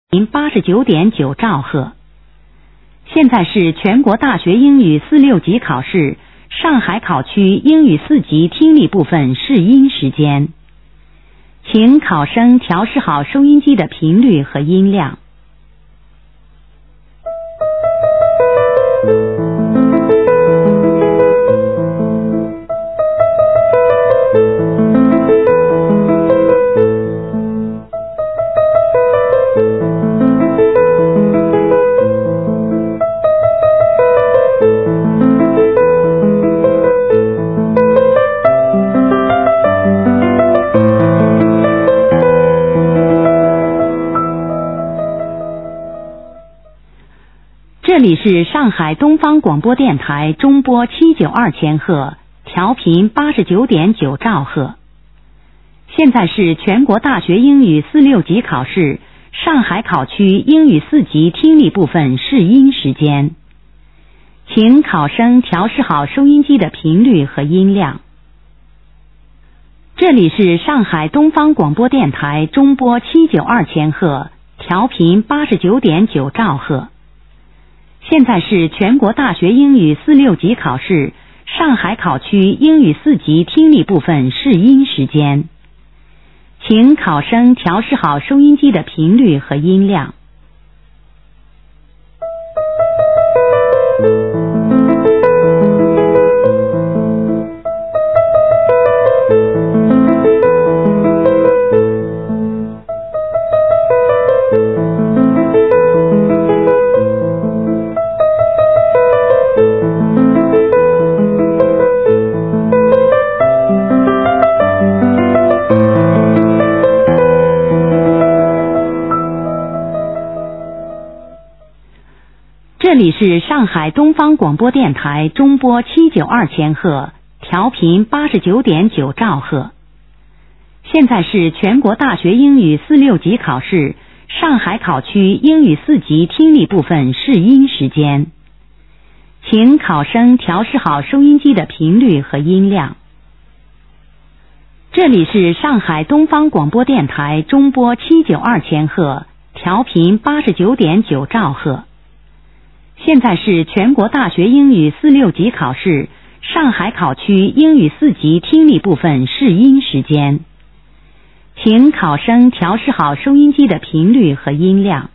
89.9兆赫。现在是全国大学英语4、6级考试上海考区英语4级听力部分试音时间，请考生调试好收音机的频率和音量。这里是上海东方广播电台中波792千赫，调频89.9兆赫。现在是全国大学英语4、6级考试上海考区英语4级听力部分试音时间，请考生调试好收音机的频率和音量。这里是上海东方广播电台中波792千赫，调频89.9兆赫。现在是全国大学英语4、6级考试上海考区英语4级听力部分试音时间，请考生调试好收音机的频率和音量。这里是上海东方广播电台中波792千赫，调频89.9兆赫。现在是全国大学英语4、6级考试上海考区英语4级听力部分试音时间，请考生调试好收音机的频率和音量。这里是上海东方广播电台中波792千赫，调频89.9兆赫。现在是全国大学英语4、6级考试上海考区英语4级听力部分试音时间，请考生调试好收音机的频率和音量。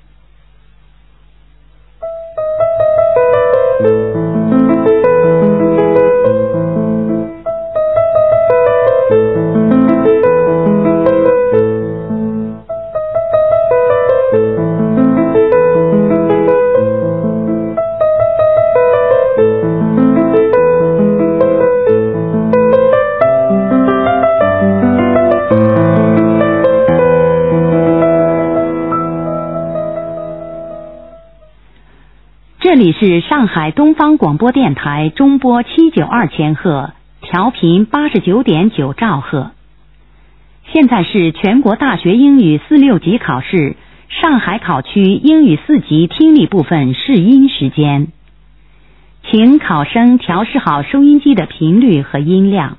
这里是上海东方广播电台中波792千赫，调频89.9兆赫。现在是全国大学英语4、6级考试上海考区英语4级听力部分试音时间，请考生调试好收音机的频率和音量。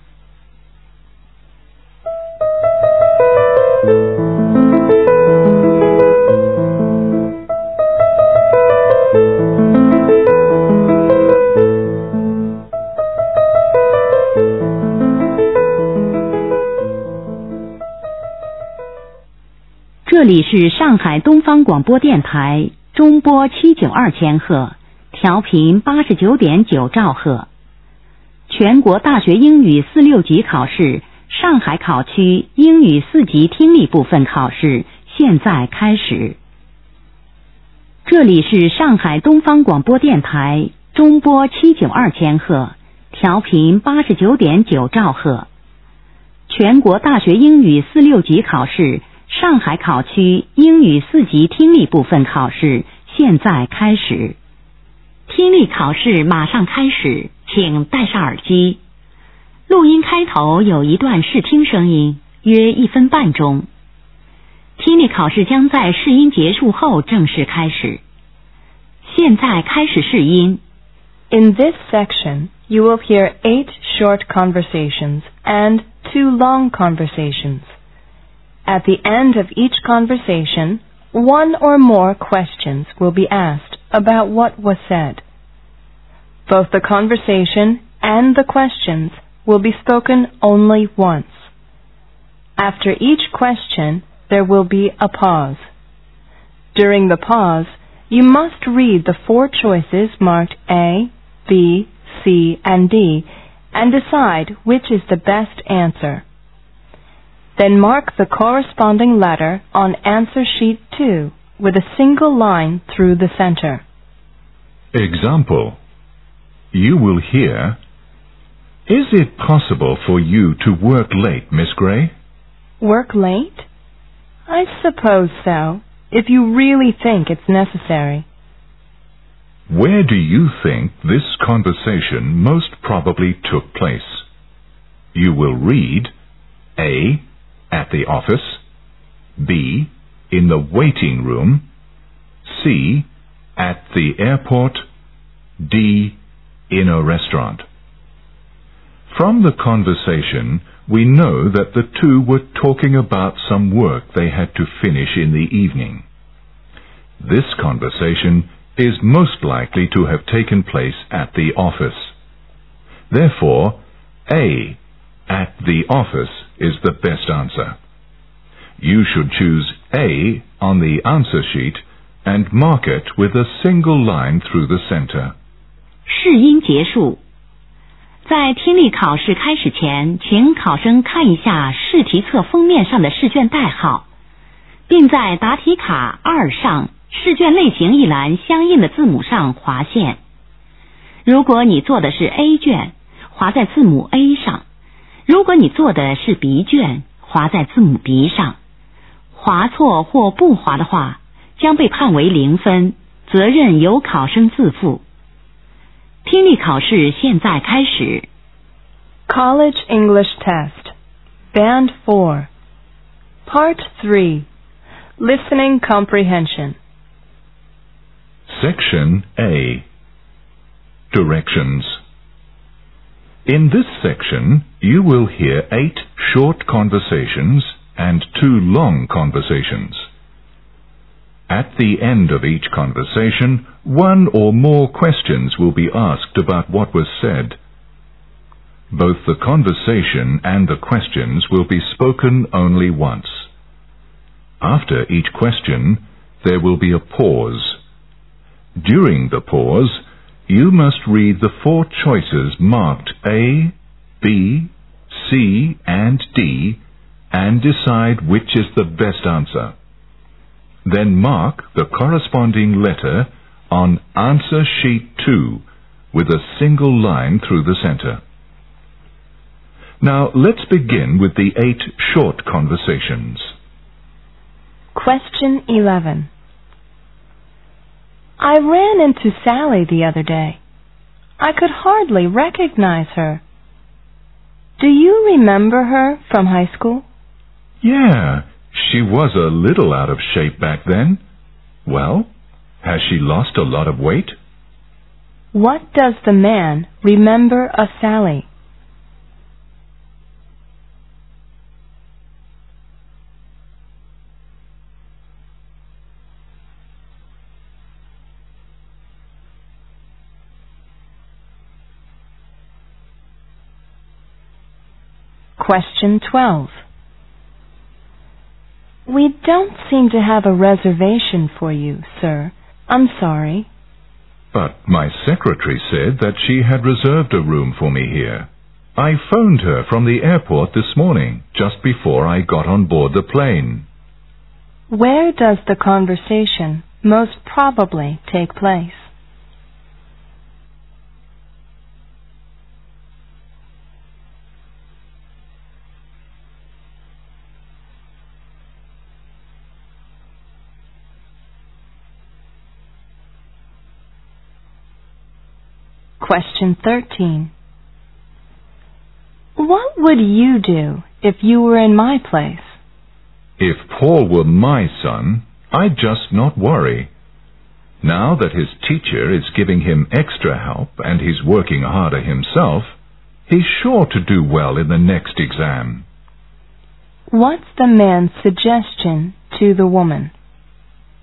这里是上海东方广播电台中波792千赫，调频89.9兆赫。全国大学英语4、6级考试上海考区英语4级听力部分考试现在开始。这里是上海东方广播电台中波792千赫，调频89.9兆赫。全国大学英语4、6级考试上海考区英语4级听力部分考试现在开始。听力考试马上开始，请戴上耳机。录音开头有一段试听声音，约1分半钟。听力考试将在试音结束后正式开始。现在开始试音。 In this section, you will hear 8 short conversations and 2 long conversations. At the end of each conversation, one or more questions will be asked about what was said. Both the conversation and the questions will be spoken only once. After each question, there will be a pause. During the pause, you must read the 4 choices marked A, B, C, and D and decide which is the best answer. Then mark the corresponding letter on answer sheet 2 with a single line through the center. Example. You will hear, "Is it possible for you to work late, Miss Gray?" Work late? I suppose so, if you really think it's necessary. Where do you think this conversation most probably took place? You will read A. At the office, B. In the waiting room, C. At the airport, D. In a restaurant. From the conversation, we know that the two were talking about some work they had to finish in the evening. This conversation is most likely to have taken place at the office. Therefore, A. At the office is the best answer. You should choose A on the answer sheet and mark it with a single line through the center. 试音结束。在听力考试开始前，请考生看一下试题册封面上的试卷代号，并在答题卡2上试卷类型一栏相应的字母上划线。如果你做的是 A 卷，划在字母 A 上；如果你做的是 B 卷，划在字母 B 上。划错或不划的话，将被判为0分，责任由考生自负。听力考试现在开始。 College English Test, Band 4, Part 3, Listening Comprehension. Section A. Directions. In this section, you will hear 8 short conversations and 2 long conversations. At the end of each conversation, 1 or more questions will be asked about what was said. Both the conversation and the questions will be spoken only once. After each question, there will be a pause. During the pause, you must read the 4 choices marked A, B, C, and D and decide which is the best answer. Then mark the corresponding letter on answer sheet 2 with a single line through the center. Now let's begin with the 8 short conversations. Question 11. I ran into Sally the other day. I could hardly recognize her. Do you remember her from high school? Yeah, she was a little out of shape back then. Well, has she lost a lot of weight? What does the man remember of Sally? Question 12. We don't seem to have a reservation for you, sir. I'm sorry. But my secretary said that she had reserved a room for me here. I phoned her from the airport this morning, just before I got on board the plane. Where does the conversation most probably take place? Question 13. What would you do if you were in my place? If Paul were my son, I'd just not worry. Now that his teacher is giving him extra help and he's working harder himself, he's sure to do well in the next exam. What's the man's suggestion to the woman?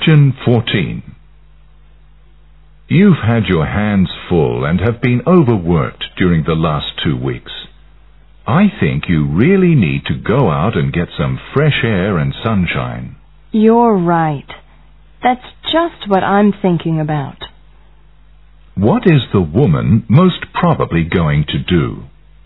Question 14. You've had your hands full and have been overworked during the last 2 weeks. I think you really need to go out and get some fresh air and sunshine. You're right. That's just what I'm thinking about. What is the woman most probably going to do?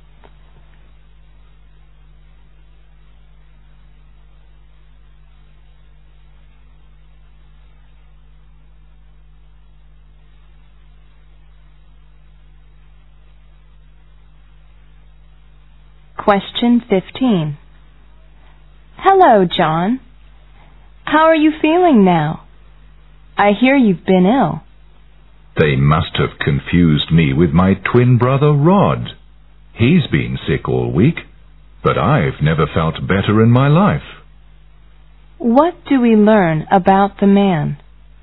Question 15. Hello, John. How are you feeling now? I hear you've been ill. They must have confused me with my twin brother Rod. He's been sick all week, but I've never felt better in my life. What do we learn about the man?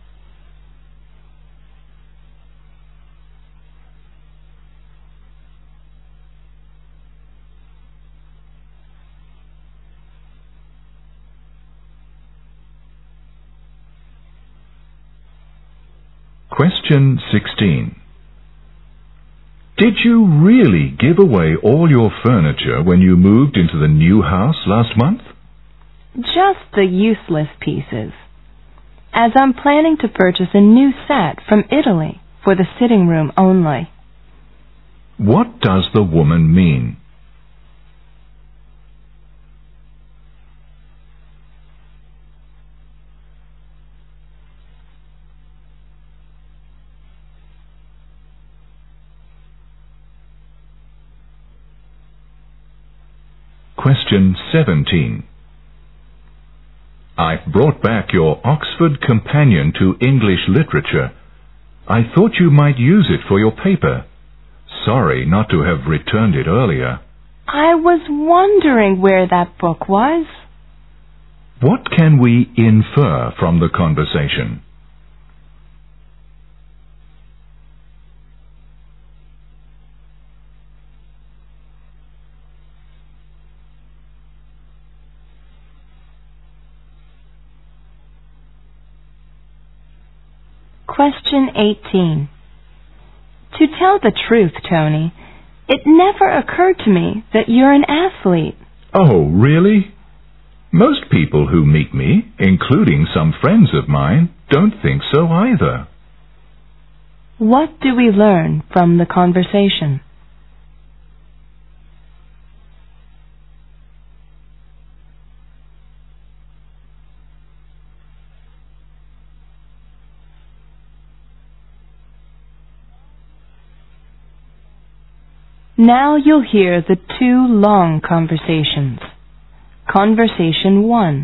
Question 16. Did you really give away all your furniture when you moved into the new house last month? Just the useless pieces. As I'm planning to purchase a new set from Italy for the sitting room only. What does the woman mean? Question 17. I've brought back your Oxford Companion to English Literature. I thought you might use it for your paper. Sorry not to have returned it earlier. I was wondering where that book was. What can we infer from the conversation? Question 18. To tell the truth, Tony, it never occurred to me that you're an athlete. Oh, really? Most people who meet me, including some friends of mine, don't think so either. What do we learn from the conversation? Now you'll hear the 2 long conversations. Conversation 1.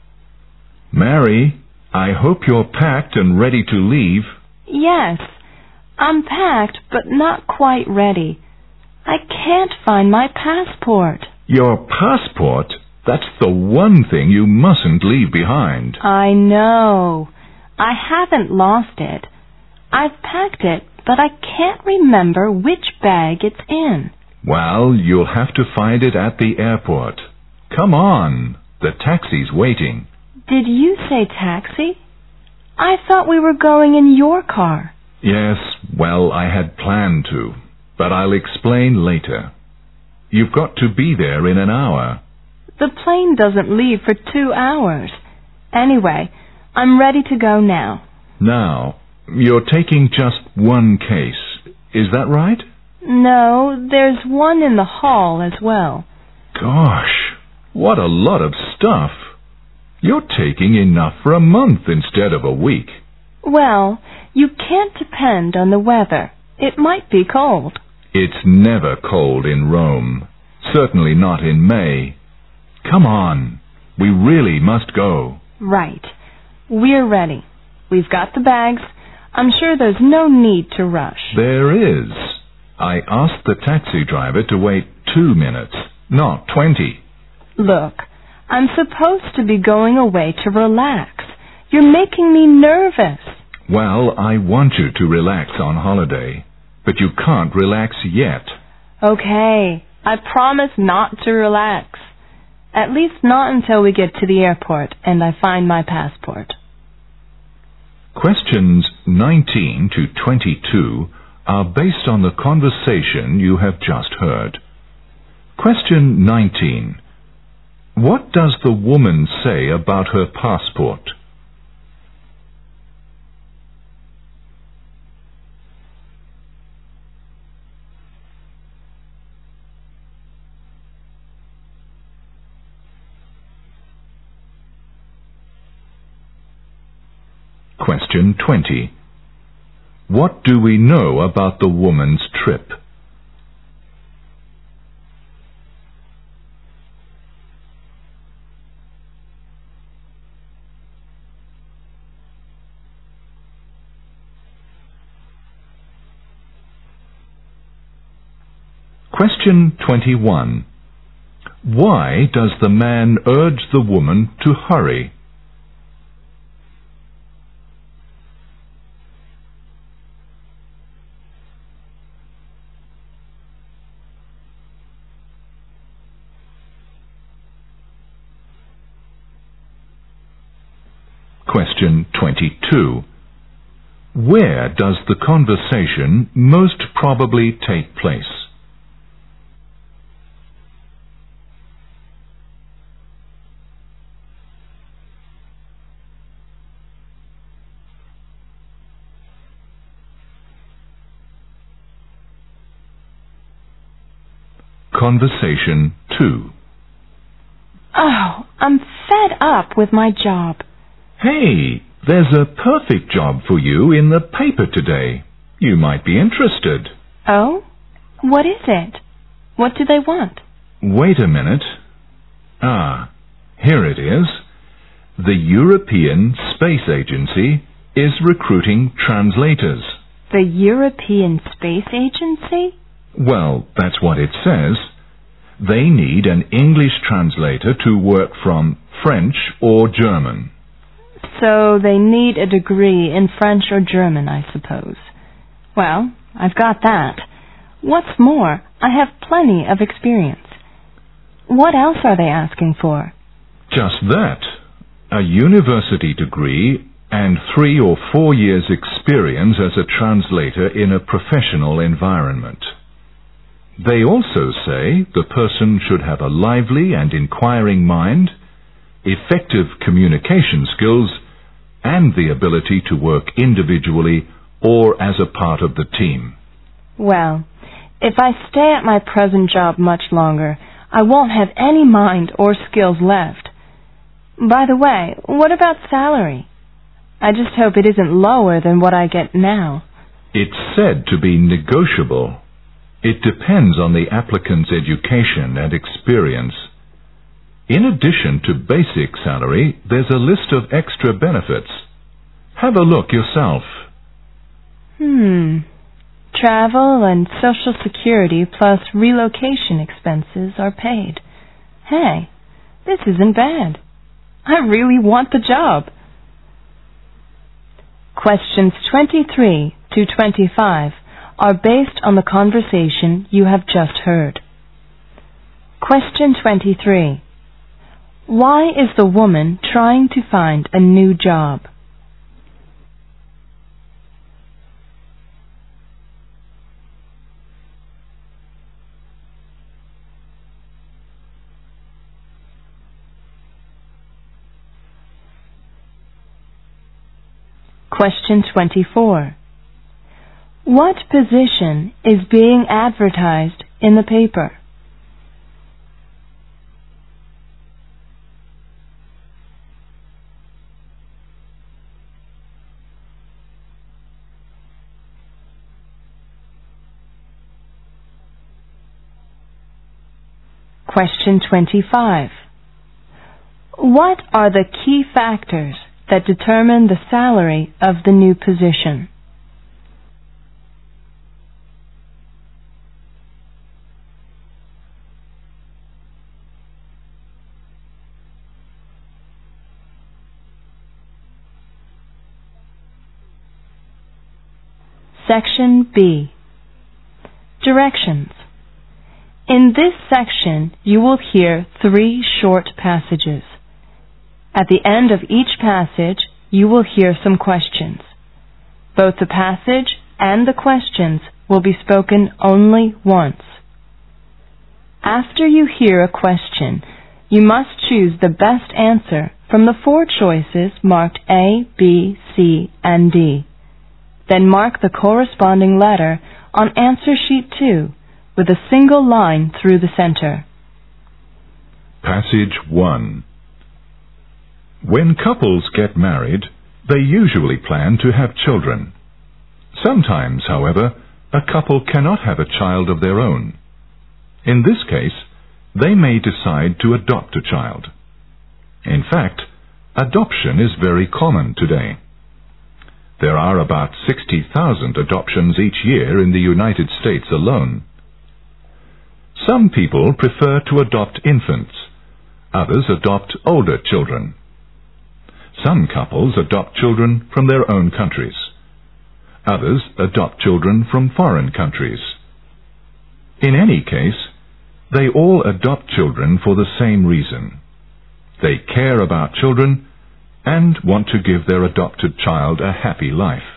Mary, I hope you're packed and ready to leave. Yes, I'm packed but not quite ready. I can't find my passport. Your passport? That's the one thing you mustn't leave behind. I know. I haven't lost it. I've packed it, but I can't remember which bag it's in. Well, you'll have to find it at the airport. Come on, the taxi's waiting. Did you say taxi? I thought we were going in your car. Yes, well, I had planned to, but I'll explain later. You've got to be there in an hour. The plane doesn't leave for 2 hours. Anyway, I'm ready to go now. Now, you're taking just one case, is that right? No, there's one in the hall as well. Gosh, what a lot of stuff. You're taking enough for a month instead of a week. Well, you can't depend on the weather. It might be cold. It's never cold in Rome. Certainly not in May. Come on, we really must go. Right. We're ready. We've got the bags. I'm sure there's no need to rush. There is. I asked the taxi driver to wait 2 minutes, not 20. Look, I'm supposed to be going away to relax. You're making me nervous. Well, I want you to relax on holiday, but you can't relax yet. Okay, I promise not to relax. At least not until we get to the airport and I find my passport. Questions 19 to 22 are based on the conversation you have just heard. Question 19. What does the woman say about her passport? Question 20. What do we know about the woman's trip? Question 21. Why does the man urge the woman to hurry? Question 22. Where does the conversation most probably take place? Conversation 2. Oh, I'm fed up with my job. Hey, there's a perfect job for you in the paper today. You might be interested. Oh? What is it? What do they want? Wait a minute. Ah, here it is. The European Space Agency is recruiting translators. The European Space Agency? Well, that's what it says. They need an English translator to work from French or German. So they need a degree in French or German, I suppose. Well, I've got that. What's more, I have plenty of experience. What else are they asking for? Just that. A university degree and 3 or 4 years' experience as a translator in a professional environment. They also say the person should have a lively and inquiring mind, effective communication skills, and the ability to work individually or as a part of the team. Well, if I stay at my present job much longer, I won't have any mind or skills left. By the way, what about salary? I just hope it isn't lower than what I get now. It's said to be negotiable. It depends on the applicant's education and experience. In addition to basic salary, there's a list of extra benefits. Have a look yourself. Travel and Social Security plus relocation expenses are paid. Hey, this isn't bad. I really want the job. Questions 23 to 25 are based on the conversation you have just heard. Question 23. Why is the woman trying to find a new job? Question 24. What position is being advertised in the paper? Question 25. What are the key factors that determine the salary of the new position? Section B. Directions. In this section, you will hear 3 short passages. At the end of each passage, you will hear some questions. Both the passage and the questions will be spoken only once. After you hear a question, you must choose the best answer from the 4 choices marked A, B, C, and D. Then mark the corresponding letter on answer sheet 2 with a single line through the center. Passage 1. When couples get married, they usually plan to have children. Sometimes, however, a couple cannot have a child of their own. In this case, they may decide to adopt a child. In fact, adoption is very common today. There are about 60,000 adoptions each year in the United States alone. Some people prefer to adopt infants. Others adopt older children. Some couples adopt children from their own countries. Others adopt children from foreign countries. In any case, they all adopt children for the same reason. They care about children and want to give their adopted child a happy life.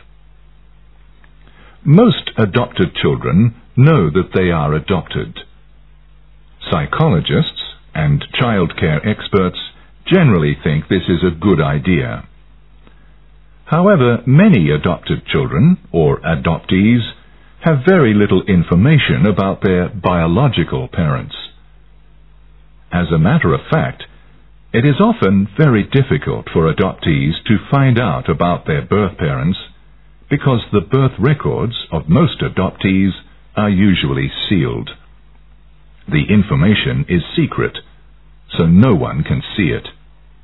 Most adopted children know that they are adopted. Psychologists and child care experts generally think this is a good idea. However, many adopted children, or adoptees, have very little information about their biological parents. As a matter of fact, it is often very difficult for adoptees to find out about their birth parents because the birth records of most adoptees are usually sealed. The information is secret, so no one can see it.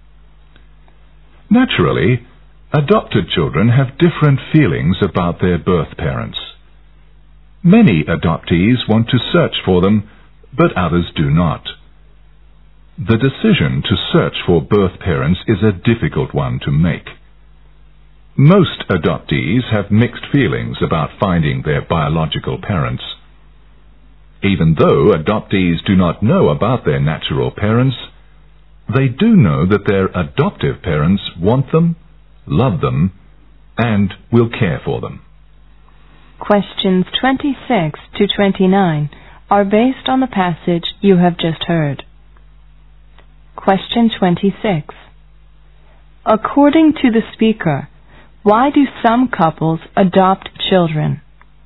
Naturally, adopted children have different feelings about their birth parents. Many adoptees want to search for them, but others do not. The decision to search for birth parents is a difficult one to make. Most adoptees have mixed feelings about finding their biological parents. Even though adoptees do not know about their natural parents, they do know that their adoptive parents want them, love them, and will care for them. Questions 26 to 29 are based on the passage you have just heard. Question 26. According to the speaker, why do some couples adopt children?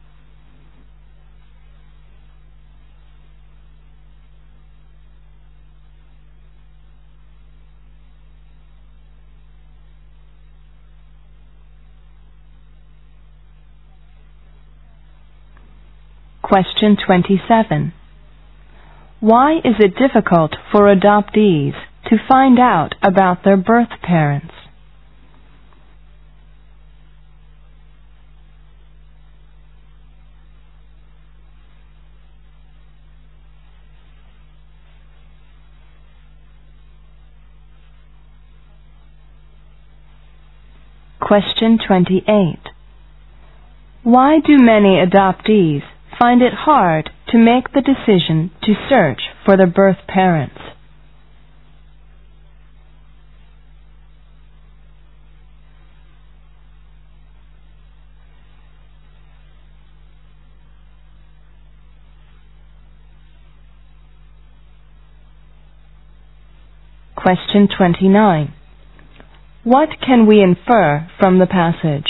Question 27. Why is it difficult for adoptees to find out about their birth parents? Question 28. Why do many adoptees find it hard to make the decision to search for their birth parents? Question 29. What can we infer from the passage?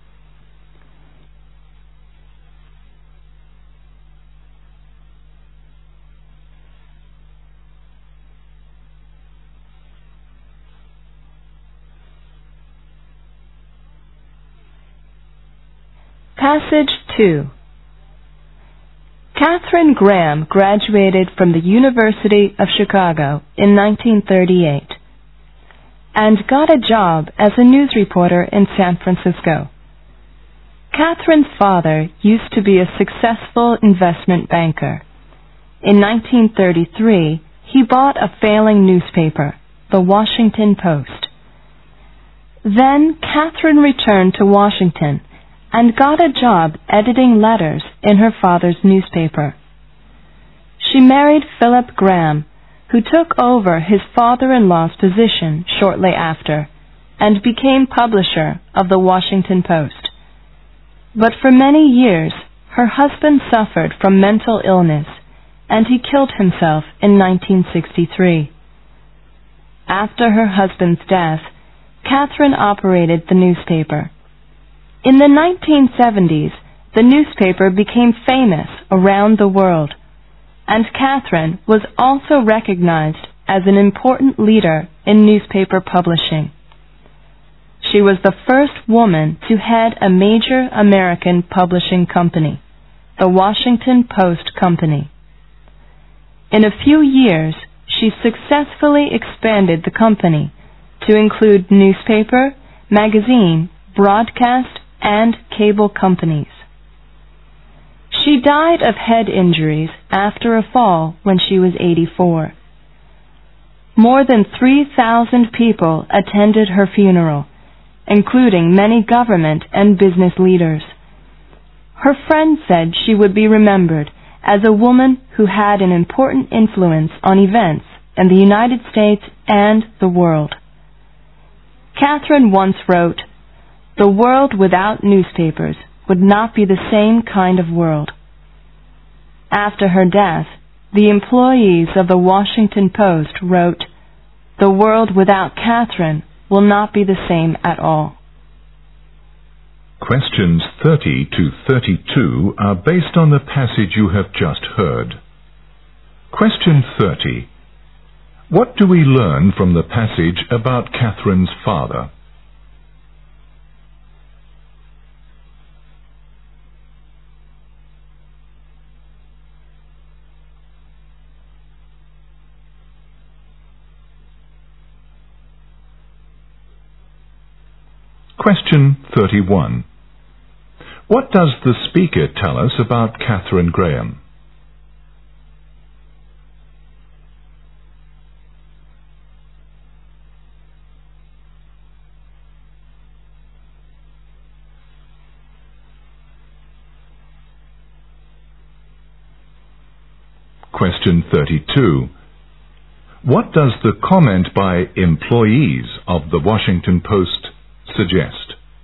Passage 2. Katharine Graham graduated from the University of Chicago in 1938 and got a job as a news reporter in San Francisco. Katharine's father used to be a successful investment banker. In 1933, he bought a failing newspaper, the Washington Post. Then Katharine returned to Washington and got a job editing letters in her father's newspaper. She married Philip Graham, who took over his father-in-law's position shortly after and became publisher of the Washington Post. But for many years, her husband suffered from mental illness, and he killed himself in 1963. After her husband's death, Catherine operated the newspaper. In the 1970s, the newspaper became famous around the world, and Catherine was also recognized as an important leader in newspaper publishing. She was the first woman to head a major American publishing company, the Washington Post Company. In a few years, she successfully expanded the company to include newspaper, magazine, broadcast, and cable companies. She died of head injuries after a fall when she was 84. More than 3,000 people attended her funeral, including many government and business leaders. Her friends said she would be remembered as a woman who had an important influence on events in the United States and the world. Catherine once wrote, "The world without newspapers would not be the same kind of world." After her death, the employees of the Washington Post wrote, "The world without Catherine will not be the same at all." Questions 30 to 32 are based on the passage you have just heard. Question 30. What do we learn from the passage about Catherine's father? Question 31. What does the speaker tell us about Catherine Graham? Question 32. What does the comment by employees of the Washington Post suggest?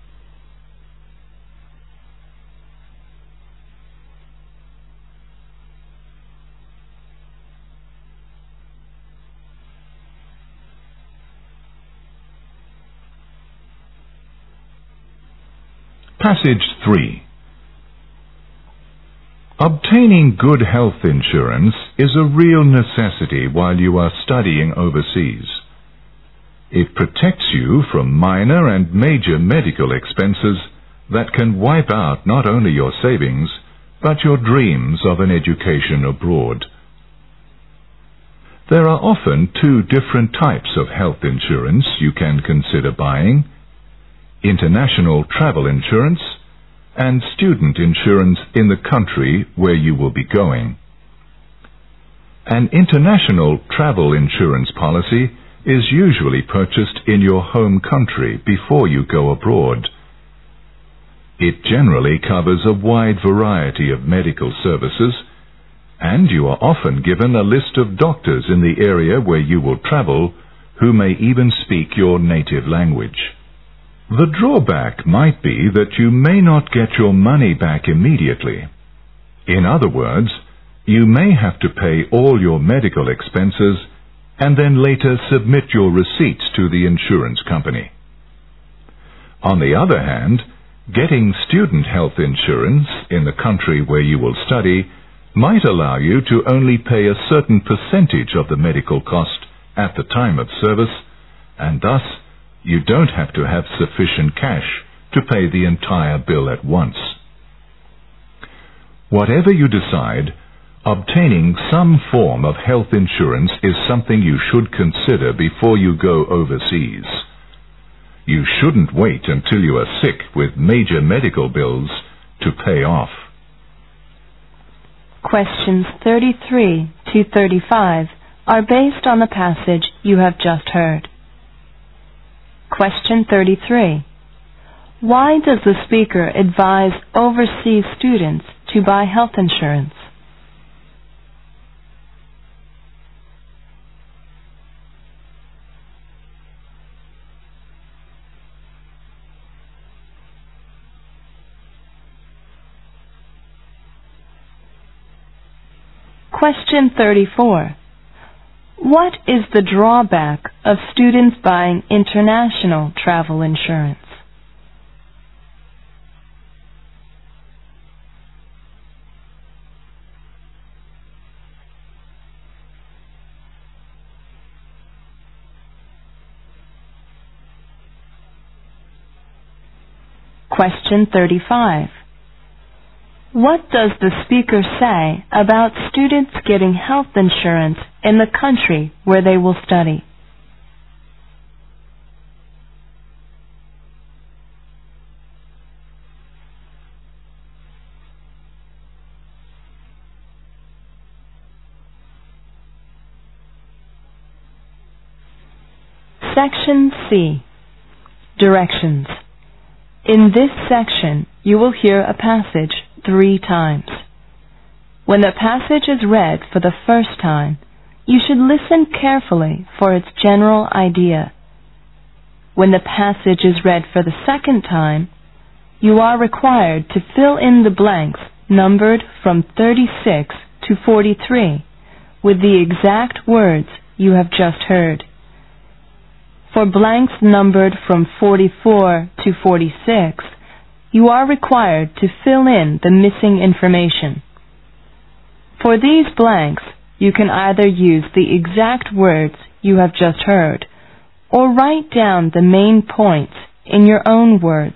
Passage 3. Obtaining good health insurance is a real necessity while you are studying overseas. It protects you from minor and major medical expenses that can wipe out not only your savings, but your dreams of an education abroad. There are often two different types of health insurance you can consider buying: international travel insurance and student insurance in the country where you will be going. An international travel insurance policy is usually purchased in your home country before you go abroad. It generally covers a wide variety of medical services, and you are often given a list of doctors in the area where you will travel who may even speak your native language. The drawback might be that you may not get your money back immediately. In other words, you may have to pay all your medical expenses and then later submit your receipts to the insurance company. On the other hand, getting student health insurance in the country where you will study might allow you to only pay a certain percentage of the medical cost at the time of service, and thus you don't have to have sufficient cash to pay the entire bill at once. Whatever you decide, obtaining some form of health insurance is something you should consider before you go overseas. You shouldn't wait until you are sick with major medical bills to pay off. Questions 33 to 35 are based on the passage you have just heard. Question 33. Why does the speaker advise overseas students to buy health insurance? Question 34. What is the drawback of students buying international travel insurance? Question 35. What does the speaker say about students getting health insurance in the country where they will study? Section C. Directions. In this section, you will hear a passage 3 times. When the passage is read for the first time, you should listen carefully for its general idea. When the passage is read for the second time, you are required to fill in the blanks numbered from 36 to 43 with the exact words you have just heard. For blanks numbered from 44 to 46, you are required to fill in the missing information. For these blanks, you can either use the exact words you have just heard, or write down the main points in your own words.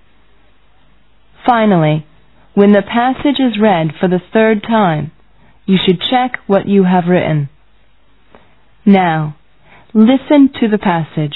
Finally, when the passage is read for the third time, you should check what you have written. Now, listen to the passage.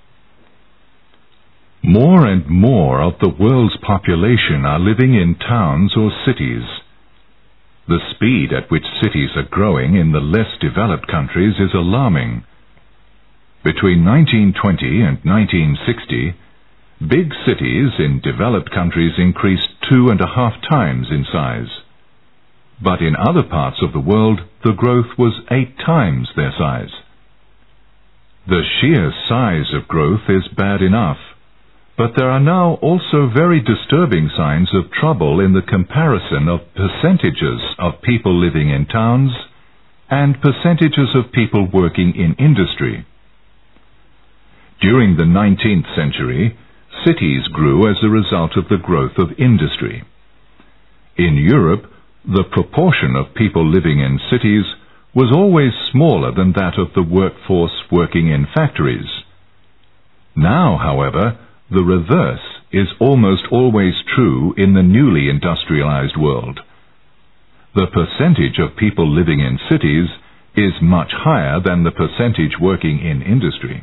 More and more of the world's population are living in towns or cities. The speed at which cities are growing in the less developed countries is alarming. Between 1920 and 1960, big cities in developed countries increased 2.5 times in size. But in other parts of the world, the growth was 8 times their size. The sheer size of growth is bad enough, but there are now also very disturbing signs of trouble in the comparison of percentages of people living in towns and percentages of people working in industry. During the 19th century, cities grew as a result of the growth of industry. In Europe, the proportion of people living in cities was always smaller than that of the workforce working in factories. Now, however, the reverse is almost always true in the newly industrialized world. The percentage of people living in cities is much higher than the percentage working in industry.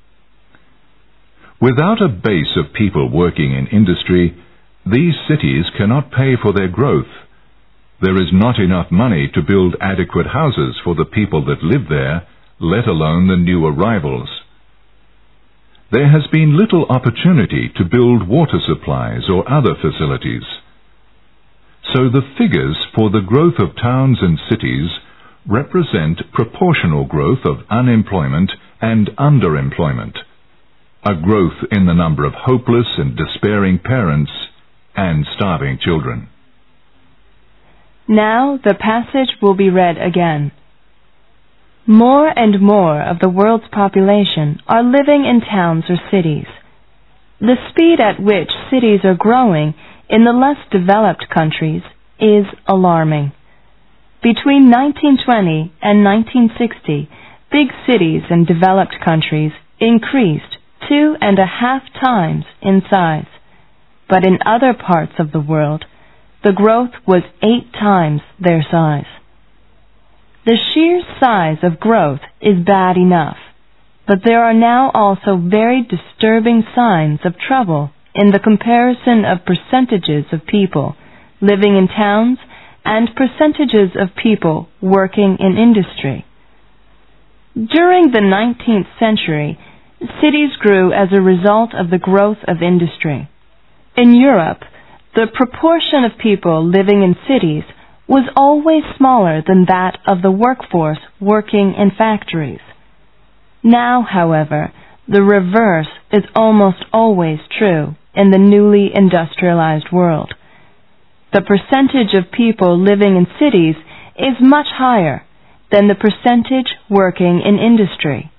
Without a base of people working in industry, these cities cannot pay for their growth. There is not enough money to build adequate houses for the people that live there, let alone the new arrivals. There has been little opportunity to build water supplies or other facilities. So the figures for the growth of towns and cities represent proportional growth of unemployment and underemployment, a growth in the number of hopeless and despairing parents and starving children. Now the passage will be read again. More and more of the world's population are living in towns or cities. The speed at which cities are growing in the less developed countries is alarming. Between 1920 and 1960, big cities in developed countries increased 2.5 times in size. But in other parts of the world, the growth was 8 times their size. The sheer size of growth is bad enough, but there are now also very disturbing signs of trouble in the comparison of percentages of people living in towns and percentages of people working in industry. During the 19th century, cities grew as a result of the growth of industry. In Europe, the proportion of people living in cities was always smaller than that of the workforce working in factories. Now, however, the reverse is almost always true in the newly industrialized world. The percentage of people living in cities is much higher than the percentage working in industry.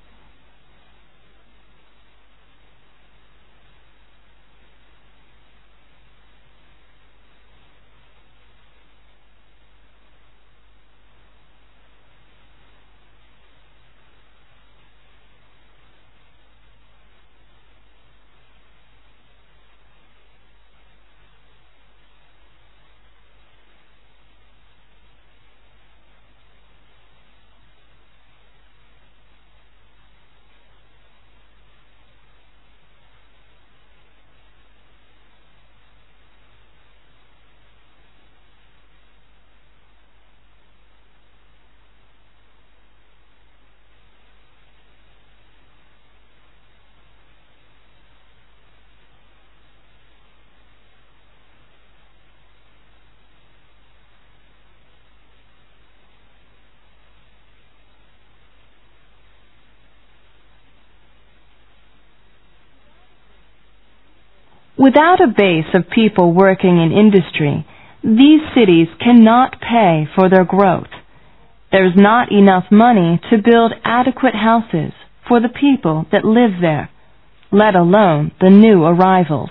Without a base of people working in industry, these cities cannot pay for their growth. There's not enough money to build adequate houses for the people that live there, let alone the new arrivals.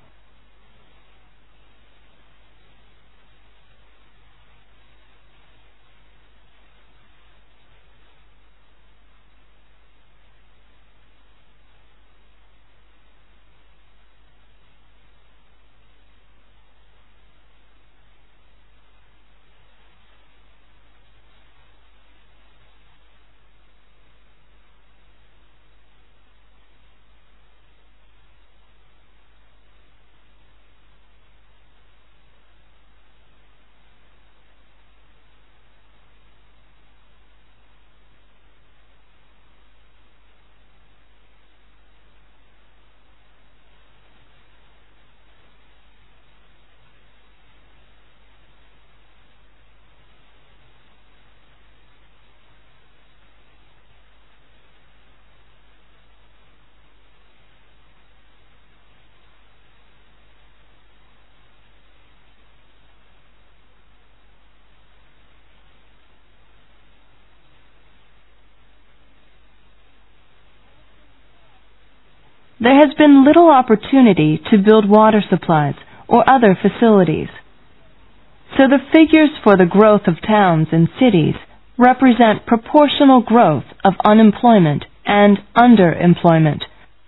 There has been little opportunity to build water supplies or other facilities. So the figures for the growth of towns and cities represent proportional growth of unemployment and underemployment.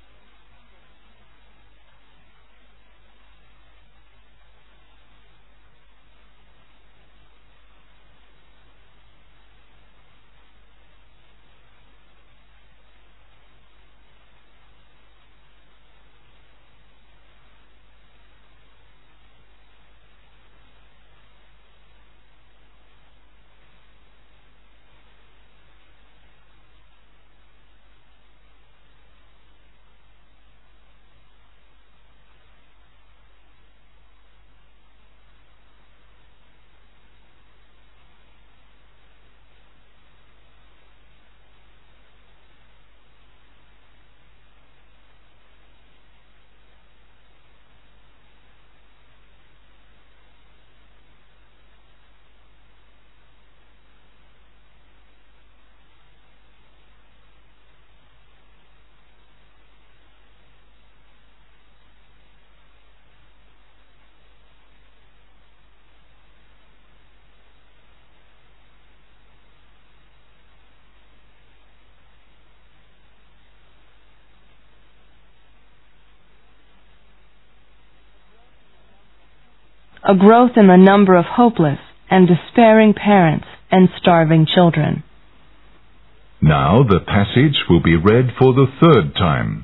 A growth in the number of hopeless and despairing parents and starving children. Now the passage will be read for the third time.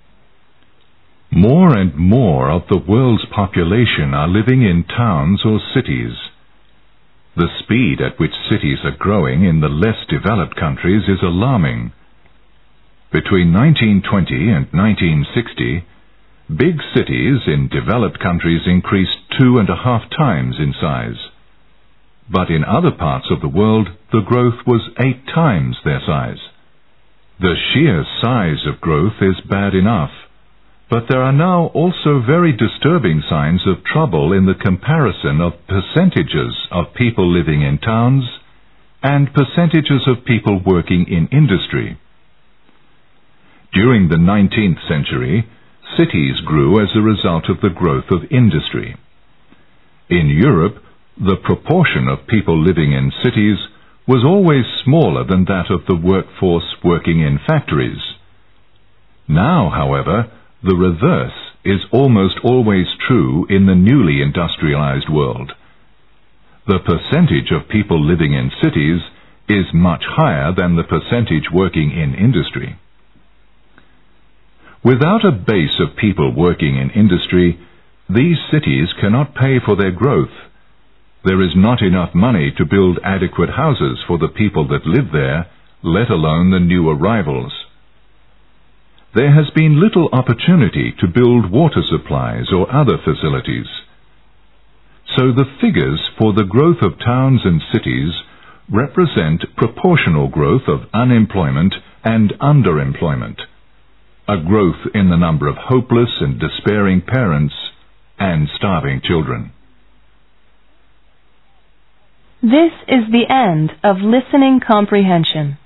More and more of the world's population are living in towns or cities. The speed at which cities are growing in the less developed countries is alarming. Between 1920 and 1960, big cities in developed countries increased 2.5 times in size. But in other parts of the world, the growth was 8 times their size. The sheer size of growth is bad enough, but there are now also very disturbing signs of trouble in the comparison of percentages of people living in towns and percentages of people working in industry. During the 19th century, cities grew as a result of the growth of industry. In Europe, the proportion of people living in cities was always smaller than that of the workforce working in factories. Now, however, the reverse is almost always true in the newly industrialized world. The percentage of people living in cities is much higher than the percentage working in industry. Without a base of people working in industry, these cities cannot pay for their growth. There is not enough money to build adequate houses for the people that live there, let alone the new arrivals. There has been little opportunity to build water supplies or other facilities. So the figures for the growth of towns and cities represent proportional growth of unemployment and underemployment, a growth in the number of hopeless and despairing parents and starving children. This is the end of listening comprehension.